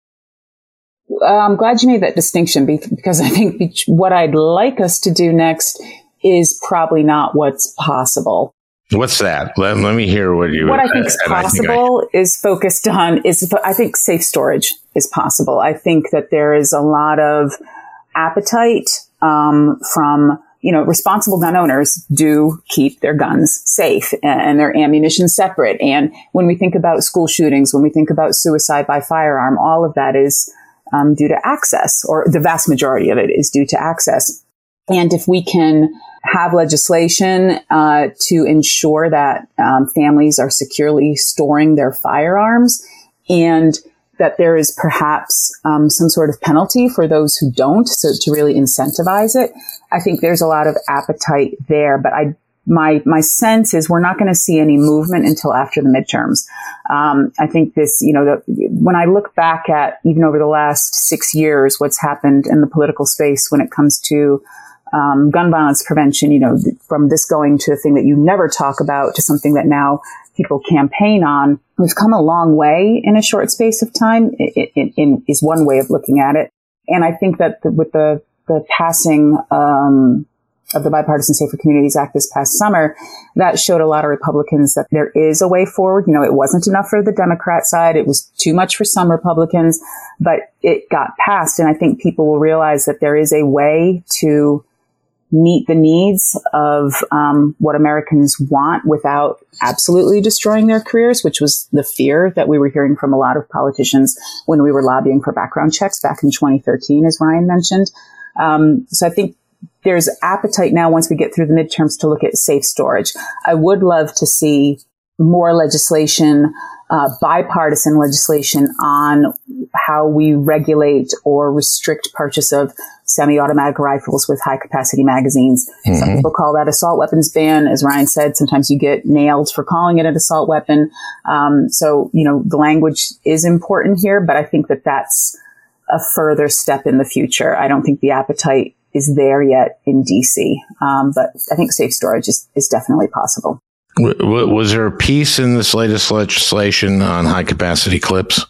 I'm glad you made that distinction, because I think what I'd like us to do next is probably not what's possible. What's that? Let, let me hear what you. What I think is possible I think I, is focused on is I think safe storage is possible. I think that there is a lot of appetite um, from you know responsible gun owners do keep their guns safe and, and their ammunition separate. And when we think about school shootings, when we think about suicide by firearm, all of that is um, due to access, or the vast majority of it is due to access. And if we can have legislation uh, to ensure that um, families are securely storing their firearms, and that there is perhaps um, some sort of penalty for those who don't, so to really incentivize it, I think there's a lot of appetite there. But I, my my sense is we're not going to see any movement until after the midterms. Um, I think this, you know, the, when I look back at even over the last six years, what's happened in the political space when it comes to Um, gun violence prevention, you know, from this going to a thing that you never talk about to something that now people campaign on. We've come a long way in a short space of time, it, it, it is one way of looking at it. And I think that the, with the, the passing um, of the Bipartisan Safer Communities Act this past summer, that showed a lot of Republicans that there is a way forward. You know, it wasn't enough for the Democrat side. It was too much for some Republicans, but it got passed. And I think people will realize that there is a way to meet the needs of um, what Americans want without absolutely destroying their careers, which was the fear that we were hearing from a lot of politicians when we were lobbying for background checks back in twenty thirteen, as Ryan mentioned. Um, so I think there's appetite now, once we get through the midterms, to look at safe storage. I would love to see more legislation, uh, bipartisan legislation on how we regulate or restrict purchase of semi-automatic rifles with high-capacity magazines. Mm-hmm. Some people call that assault weapons ban. As Ryan said, sometimes you get nailed for calling it an assault weapon. Um, so, you know, the language is important here, but I think that that's a further step in the future. I don't think the appetite is there yet in D C, um, but I think safe storage is, is definitely possible. Was there a piece in this latest legislation on high-capacity clips?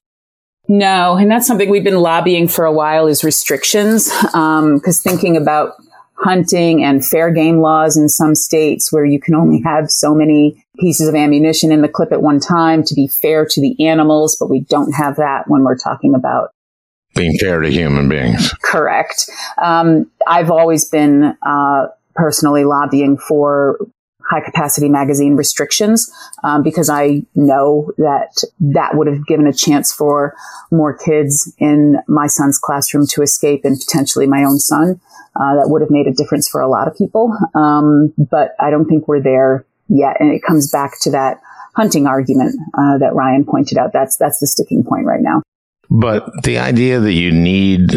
No, and that's something we've been lobbying for a while, is restrictions, because um, thinking about hunting and fair game laws in some states where you can only have so many pieces of ammunition in the clip at one time to be fair to the animals, but we don't have that when we're talking about being fair to human beings. Correct. Um, I've always been uh, personally lobbying for high-capacity magazine restrictions, um, because I know that that would have given a chance for more kids in my son's classroom to escape, and potentially my own son. Uh, that would have made a difference for a lot of people. Um, but I don't think we're there yet. And it comes back to that hunting argument uh, that Ryan pointed out. That's that's the sticking point right now. But the idea that you need,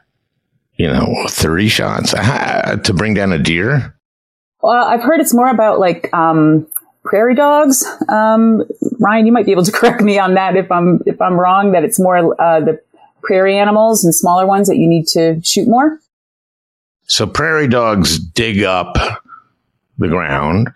you know, thirty shots to bring down a deer. Well, I've heard it's more about like um, prairie dogs. Um, Ryan, you might be able to correct me on that if I'm if I'm wrong. That it's more uh, the prairie animals and smaller ones that you need to shoot more. So prairie dogs dig up the ground,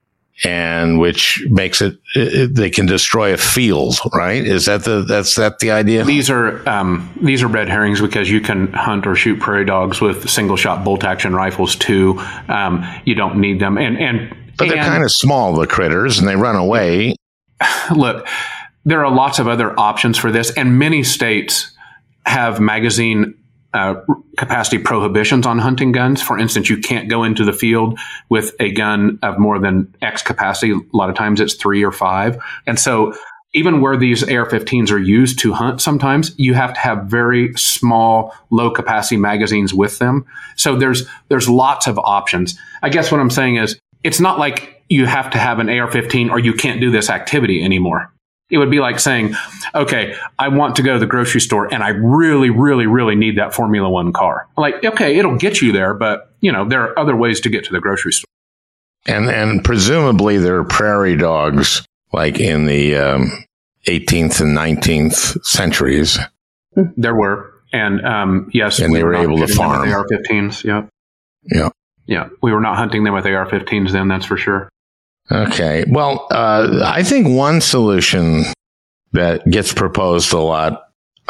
and which makes it, it they can destroy a field, right? Is that the that's that the idea? These are um, these are red herrings, because you can hunt or shoot prairie dogs with single shot bolt action rifles too. Um, you don't need them, and and but they're and, kind of small, the critters, and they run away. Look, there are lots of other options for this, and many states have magazine Uh, capacity prohibitions on hunting guns. For instance, you can't go into the field with a gun of more than X capacity. A lot of times it's three or five. And so even where these A R fifteens are used to hunt, sometimes you have to have very small, low capacity magazines with them. So there's there's lots of options. I guess what I'm saying is, it's not like you have to have an A R fifteen or you can't do this activity anymore. It would be like saying, okay, I want to go to the grocery store and I really, really, really need that Formula One car. Like, okay, it'll get you there, but you know, there are other ways to get to the grocery store. And and presumably there are prairie dogs like in the um, eighteenth and nineteenth centuries. There were. And um, yes, and we they were, were able to farm. A R fifteens, yeah. Yeah. Yeah. We were not hunting them with A R fifteens then, that's for sure. Okay. Well, uh, I think one solution that gets proposed a lot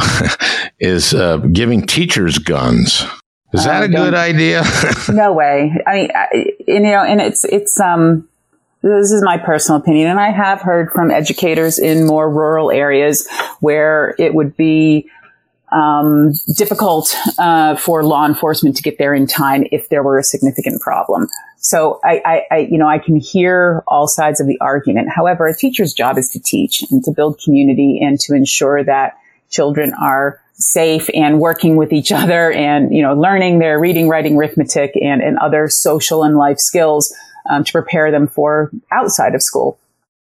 is uh, giving teachers guns. Is that uh, a good idea? No way. I mean, I, you know, and it's, it's, um, this is my personal opinion. And I have heard from educators in more rural areas where it would be, um, difficult, uh, for law enforcement to get there in time if there were a significant problem. So I, I, I, you know, I can hear all sides of the argument. However, a teacher's job is to teach and to build community and to ensure that children are safe and working with each other and, you know, learning their reading, writing, arithmetic, and, and other social and life skills, um, to prepare them for outside of school.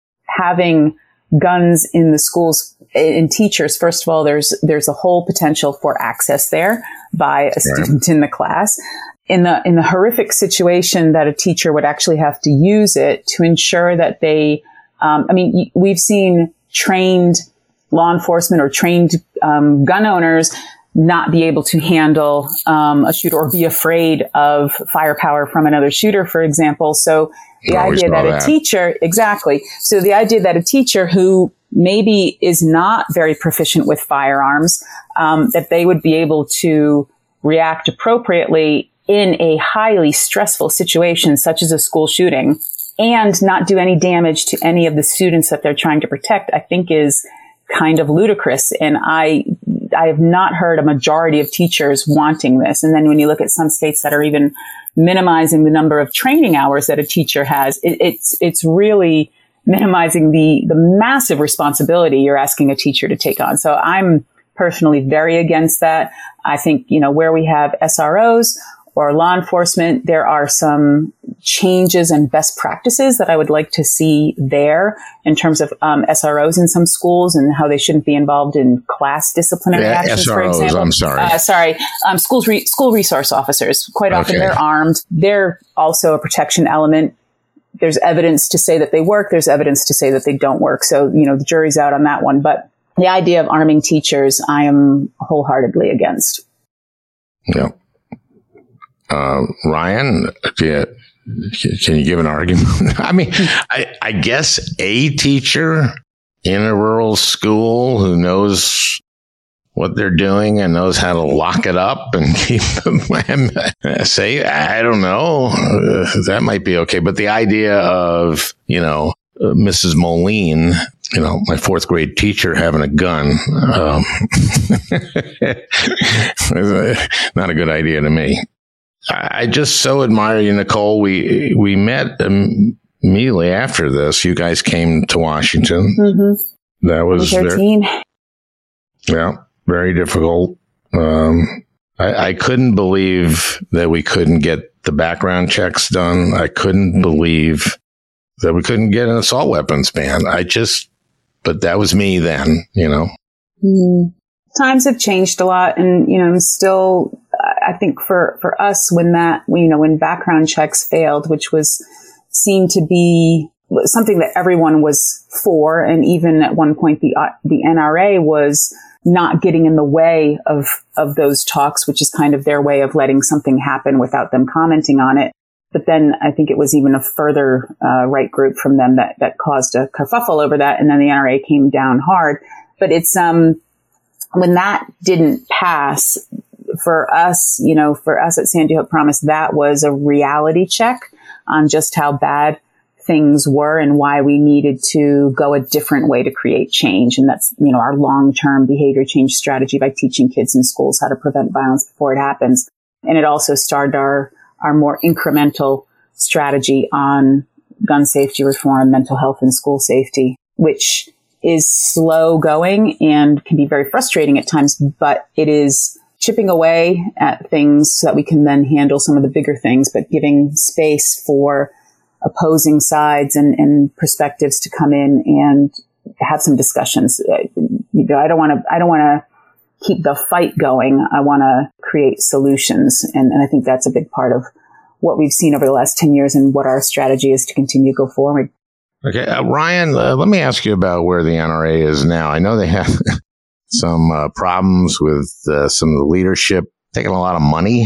Having guns in the schools and teachers, first of all, there's, there's a whole potential for access there by a student in the class. In the, in the horrific situation that a teacher would actually have to use it to ensure that they, um, I mean, we've seen trained law enforcement or trained, um, gun owners not be able to handle, um, a shooter or be afraid of firepower from another shooter, for example. So the idea that, that a teacher, exactly. So the idea that a teacher who maybe is not very proficient with firearms, um, that they would be able to react appropriately in a highly stressful situation, such as a school shooting, and not do any damage to any of the students that they're trying to protect, I think is kind of ludicrous. And I, I have not heard a majority of teachers wanting this. And then when you look at some states that are even minimizing the number of training hours that a teacher has, it, it's, it's really minimizing the, the massive responsibility you're asking a teacher to take on. So I'm personally very against that. I think, you know, where we have S R Os or law enforcement, there are some changes and best practices that I would like to see there in terms of um, S R Os in some schools and how they shouldn't be involved in class disciplinary yeah, actions, S R Os, for example. I'm sorry. Uh, sorry. Um, schools re- school resource officers. Quite often okay. they're armed. They're also a protection element. There's evidence to say that they work. There's evidence to say that they don't work. So, you know, the jury's out on that one. But the idea of arming teachers, I am wholeheartedly against. Yeah. Uh, Ryan, can you give an argument? I mean, I, I guess a teacher in a rural school who knows what they're doing and knows how to lock it up and keep them safe. I don't know. Uh, that might be okay. But the idea of, you know, uh, Missus Moline, you know, my fourth grade teacher having a gun, um, not a good idea to me. I just so admire you, Nicole. We we met immediately after this. You guys came to Washington. Mm-hmm. That was thirteen. Very, yeah, very difficult. Um, I, I couldn't believe that we couldn't get the background checks done. I couldn't believe that we couldn't get an assault weapons ban. I just, but that was me then, you know. Mm. Times have changed a lot, and you know, I'm still. I think for, for us, when that, you know, when background checks failed, which was seemed to be something that everyone was for, and even at one point the uh, the N R A was not getting in the way of of those talks, which is kind of their way of letting something happen without them commenting on it. But then I think it was even a further uh, right group from them that that caused a kerfuffle over that, and then the N R A came down hard. But it's um when that didn't pass. For us, you know, for us at Sandy Hook Promise, that was a reality check on just how bad things were and why we needed to go a different way to create change. And that's, you know, our long-term behavior change strategy by teaching kids in schools how to prevent violence before it happens. And it also started our, our more incremental strategy on gun safety reform, mental health, and school safety, which is slow going and can be very frustrating at times, but it is chipping away at things so that we can then handle some of the bigger things, but giving space for opposing sides and, and perspectives to come in and have some discussions. You know, I don't want to, I don't want to keep the fight going. I want to create solutions. And, and I think that's a big part of what we've seen over the last ten years and what our strategy is to continue to go forward. Okay. Uh, Ryan, uh, let me ask you about where the N R A is now. I know they have some uh, problems with uh, some of the leadership taking a lot of money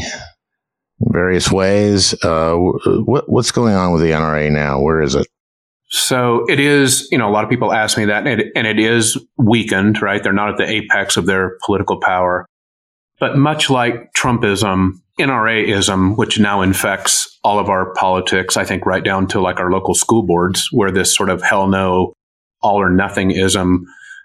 in various ways. Uh, what, what's going on with the N R A now? Where is it? So it is, you know, a lot of people ask me that, and it, and it is weakened, right? They're not at the apex of their political power. But much like Trumpism, N R A-ism, which now infects all of our politics, I think right down to like our local school boards, where this sort of hell no, all or nothing-ism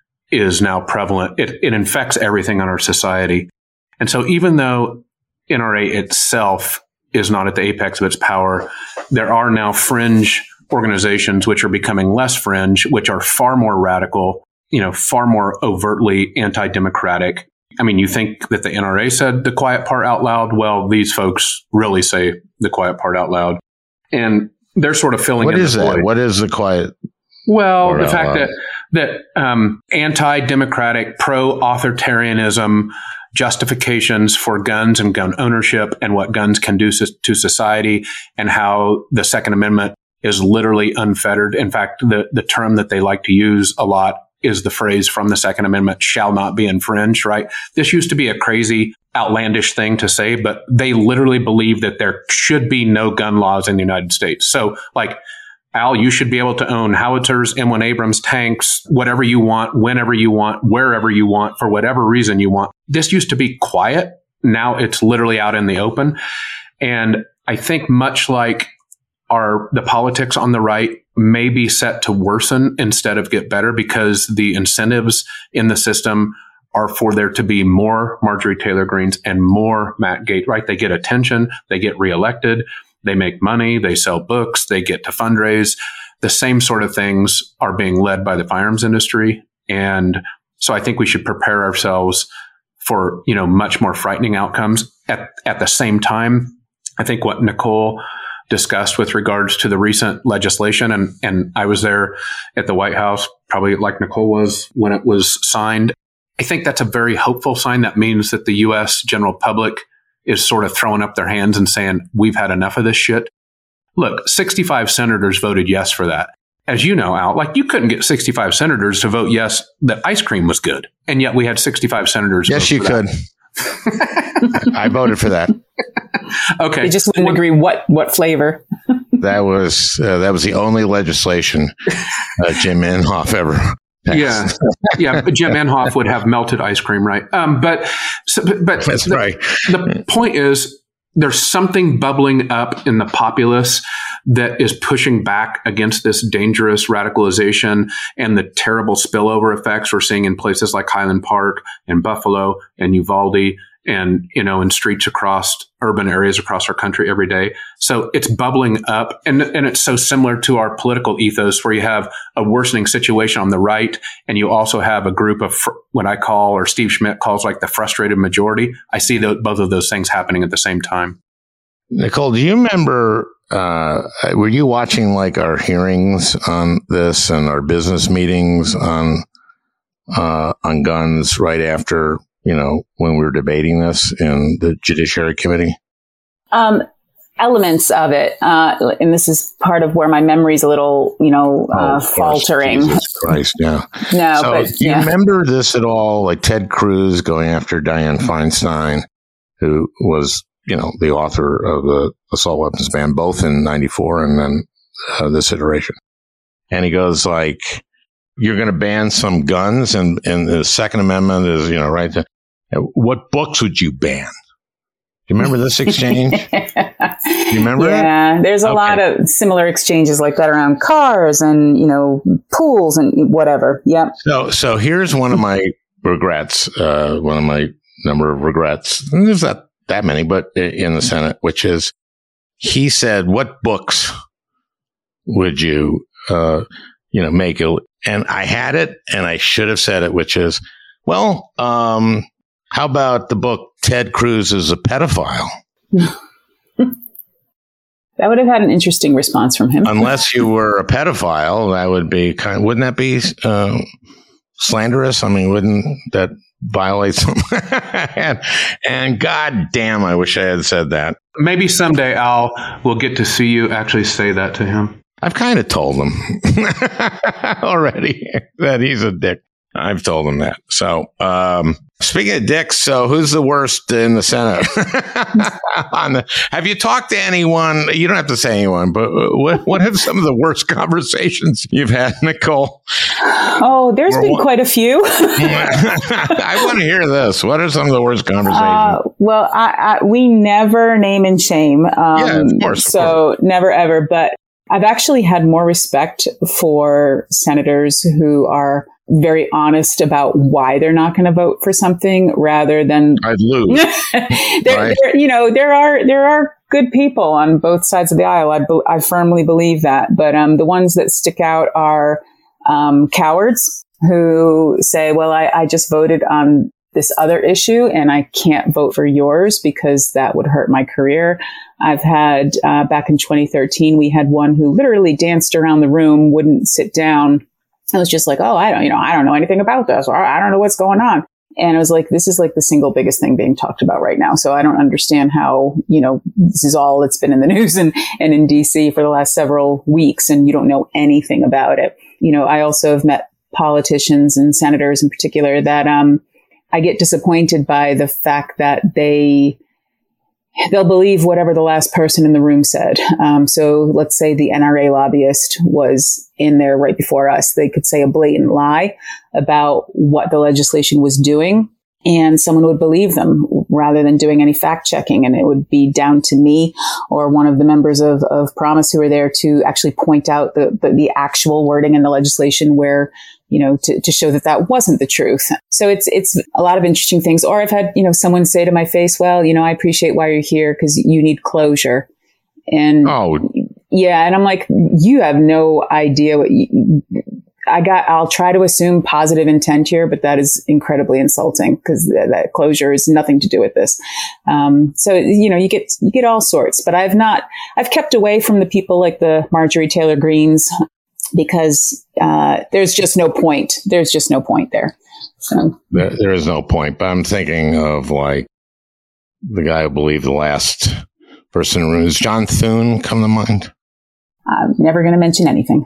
is now prevalent. It, it infects everything in our society. And so even though N R A itself is not at the apex of its power, there are now fringe organizations which are becoming less fringe, which are far more radical, you know, far more overtly anti-democratic. I mean, you think that the N R A said the quiet part out loud? Well, these folks really say the quiet part out loud. And they're sort of filling what in is the that? void. What is the quiet Well, part the out fact loud? that, that um, anti-democratic, pro-authoritarianism justifications for guns and gun ownership and what guns can do so- to society, and how the Second Amendment is literally unfettered. In fact, the, the term that they like to use a lot is the phrase from the Second Amendment, shall not be infringed, right? This used to be a crazy, outlandish thing to say, but they literally believe that there should be no gun laws in the United States. So, like, Al, you should be able to own howitzers, M one Abrams tanks, whatever you want, whenever you want, wherever you want, for whatever reason you want. This used to be quiet. Now it's literally out in the open. And I think much like our the politics on the right may be set to worsen instead of get better, because the incentives in the system are for there to be more Marjorie Taylor Greenes and more Matt Gaetz, right? They get attention, they get reelected, they make money, they sell books, they get to fundraise. The same sort of things are being led by the firearms industry. And so I think we should prepare ourselves for, you know, much more frightening outcomes. At, at the same time, I think what Nicole discussed with regards to the recent legislation, and, and I was there at the White House, probably like Nicole was when it was signed. I think that's a very hopeful sign. That means that the U S general public is sort of throwing up their hands and saying, we've had enough of this shit. Look, sixty-five senators voted yes for that. As you know, Al, like, you couldn't get sixty-five senators to vote yes that ice cream was good. And yet we had sixty-five senators. Yes, you could. I voted for that. Okay. They just wouldn't agree what, what flavor. That was uh, that was the only legislation uh, Jim Inhofe ever passed. Yeah, yeah. But Jim Inhofe would have melted ice cream, right? Um, but so, but, but That's the, right. The point is, there's something bubbling up in the populace that is pushing back against this dangerous radicalization and the terrible spillover effects we're seeing in places like Highland Park and Buffalo and Uvalde and, you know, in streets across urban areas across our country every day. So it's bubbling up, and, and it's so similar to our political ethos, where you have a worsening situation on the right, and you also have a group of fr- what I call, or Steve Schmidt calls, like the frustrated majority. I see the, both of those things happening at the same time. Nicole, do you remember, uh, were you watching like our hearings on this and our business meetings on, uh, on guns right after, you know, when we were debating this in the Judiciary Committee? Um, elements of it. Uh, and this is part of where my memory's a little, you know, uh, Oh, of course. faltering. Jesus Christ, yeah. No, So but do you yeah. remember this at all? Like Ted Cruz going after Dianne Feinstein, who was, you know, the author of the assault weapons ban, both in ninety-four and then uh, this iteration. And he goes like, you're going to ban some guns, and, and the Second Amendment is, you know, right to, what books would you ban? Do you remember this exchange? Do you remember yeah, it? there's a Okay. lot of similar exchanges like that around cars and, you know, pools and whatever. Yep. So, so here's one of my regrets, uh, one of my number of regrets. And there's not that many, but in the Senate, which is, he said, what books would you, uh, you know, make it? And I had it, and I should have said it, which is, well, um, how about the book Ted Cruz is a Pedophile? That would have had an interesting response from him. Unless you were a pedophile, that would be kind. Wouldn't that be uh, slanderous? I mean, wouldn't that violate some? and, and God damn, I wish I had said that. Maybe someday, Al, we'll get to see you actually say that to him. I've kind of told him already that he's a dick. I've told him that. So, um, speaking of dicks, so who's the worst in the Senate? On the, have you talked to anyone? You don't have to say anyone, but what what have some of the worst conversations you've had, Nicole? Oh, there's or been what? quite a few. I want to hear this. What are some of the worst conversations? Uh, well, I, I, we never name and shame. Um, yeah, of course. Of so course. never ever. But I've actually had more respect for senators who are very honest about why they're not going to vote for something rather than I'd lose. there, Right. there, you know, there are there are good people on both sides of the aisle. I, be, I firmly believe that. But um, the ones that stick out are um, cowards who say, well, I, I just voted on this other issue and I can't vote for yours because that would hurt my career. I've had, uh, back in twenty thirteen, we had one who literally danced around the room, wouldn't sit down. I was just like, oh, I don't, you know, I don't know anything about this, or I don't know what's going on. And I was like, this is like the single biggest thing being talked about right now. So I don't understand how, you know, this is all that's been in the news and, and in D C for the last several weeks and you don't know anything about it. You know, I also have met politicians and senators in particular that, um, I get disappointed by the fact that they, they'll believe whatever the last person in the room said. Um, so let's say the N R A lobbyist was in there right before us. They could say a blatant lie about what the legislation was doing, and someone would believe them rather than doing any fact checking. And it would be down to me or one of the members of, of Promise who were there to actually point out the, the, the actual wording in the legislation where, you know, to, to show that that wasn't the truth. So it's, it's a lot of interesting things. Or I've had, you know, someone say to my face, well, you know, I appreciate why you're here because you need closure. And Oh, yeah. And I'm like, you have no idea what you, I got, I'll try to assume positive intent here, but that is incredibly insulting because th- that closure has nothing to do with this. Um, so, you know, you get, you get all sorts, but I've not, I've kept away from the people like the Marjorie Taylor Greens because, uh, there's just no point. There's just no point there. So there, there is no point, but I'm thinking of like the guy who believed the last person in the room. Is John Thune come to mind? I'm never going to mention anything.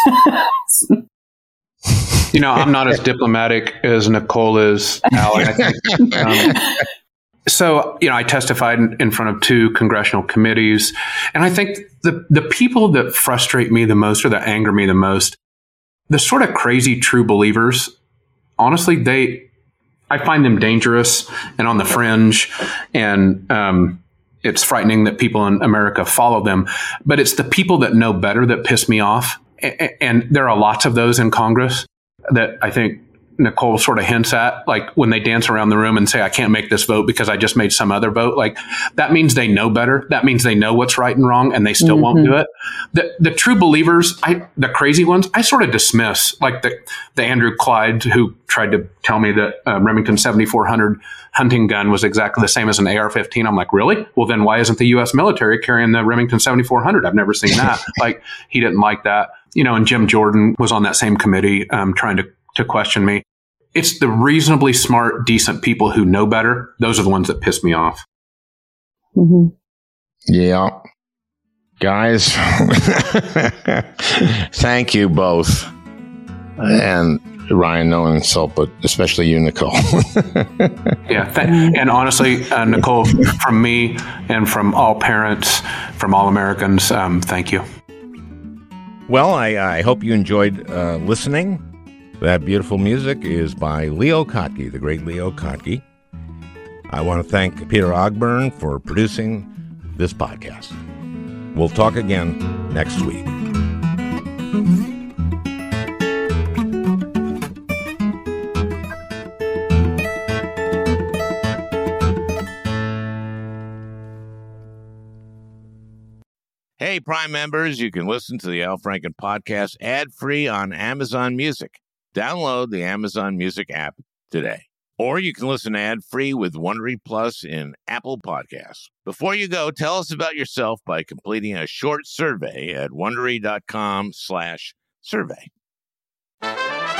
You know, I'm not as diplomatic as Nicole is, Al. I think, um, so, you know, I testified in, in front of two congressional committees, and I think the the people that frustrate me the most or that anger me the most, the sort of crazy true believers, honestly, they, I find them dangerous and on the fringe, and um, it's frightening that people in America follow them. But it's the people that know better that piss me off, and, and there are lots of those in Congress that I think Nicole sort of hints at, like when they dance around the room and say, I can't make this vote because I just made some other vote. Like that means they know better. That means they know what's right and wrong and they still mm-hmm. won't do it. The the true believers, I, the crazy ones, I sort of dismiss, like the, the Andrew Clyde who tried to tell me that uh, Remington seventy-four hundred hunting gun was exactly the same as an A R fifteen. I'm like, really? Well, then why isn't the U S military carrying the Remington seventy-four hundred? I've never seen that. Like he didn't like that. You know, and Jim Jordan was on that same committee um, trying to, to question me. It's the reasonably smart, decent people who know better. Those are the ones that piss me off. Mm-hmm. Yeah. Guys, thank you both. And Ryan, no insult, but especially you, Nicole. Yeah. Th- and honestly, uh, Nicole, from me and from all parents, from all Americans, um, thank you. Well, I, I hope you enjoyed uh, listening. That beautiful music is by Leo Kottke, the great Leo Kottke. I want to thank Peter Ogburn for producing this podcast. We'll talk again next week. Hey, Prime members, you can listen to the Al Franken podcast ad-free on Amazon Music. Download the Amazon Music app today. Or you can listen ad-free with Wondery Plus in Apple Podcasts. Before you go, tell us about yourself by completing a short survey at Wondery.com slash survey.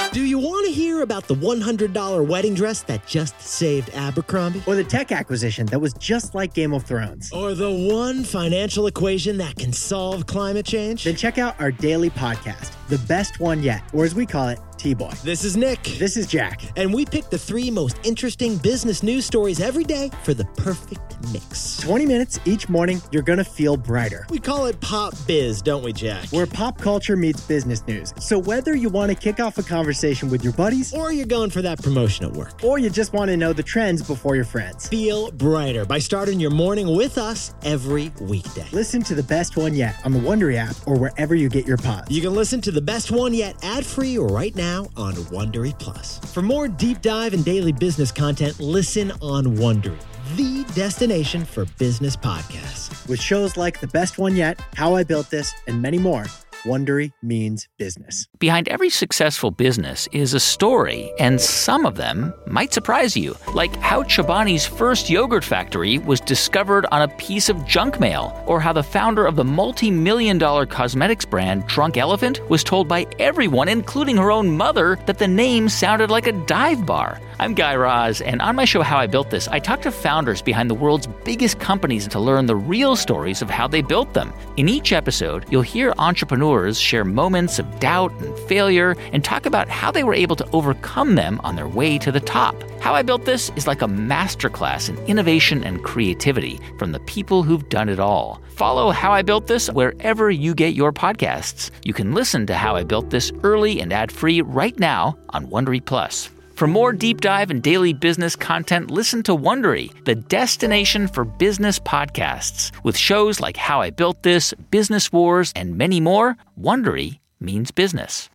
Do you want to hear about the one hundred dollars wedding dress that just saved Abercrombie? Or the tech acquisition that was just like Game of Thrones? Or the one financial equation that can solve climate change? Then check out our daily podcast, The Best One Yet, or as we call it, T-Boy. This is Nick. This is Jack. And we pick the three most interesting business news stories every day for the perfect mix. twenty minutes each morning, you're going to feel brighter. We call it Pop Biz, don't we, Jack? Where pop culture meets business news. So whether you want to kick off a conversation with your buddies, or you're going for that promotion at work, or you just want to know the trends before your friends, feel brighter by starting your morning with us every weekday. Listen to The Best One Yet on the Wondery app or wherever you get your pods. You can listen to The Best One Yet ad-free right now on Wondery Plus. For more deep dive and daily business content, listen on Wondery, the destination for business podcasts. With shows like The Best One Yet, How I Built This, and many more, Wondery means business. Behind every successful business is a story, and some of them might surprise you, like how Chobani's first yogurt factory was discovered on a piece of junk mail, or how the founder of the multi-million dollar cosmetics brand Drunk Elephant was told by everyone, including her own mother, that the name sounded like a dive bar. I'm Guy Raz, and on my show How I Built This, I talk to founders behind the world's biggest companies to learn the real stories of how they built them. In each episode, you'll hear entrepreneurs share moments of doubt and failure and talk about how they were able to overcome them on their way to the top. How I Built This is like a masterclass in innovation and creativity from the people who've done it all. Follow How I Built This wherever you get your podcasts. You can listen to How I Built This early and ad-free right now on Wondery Plus. For more deep dive and daily business content, listen to Wondery, the destination for business podcasts. With shows like How I Built This, Business Wars, and many more, Wondery means business.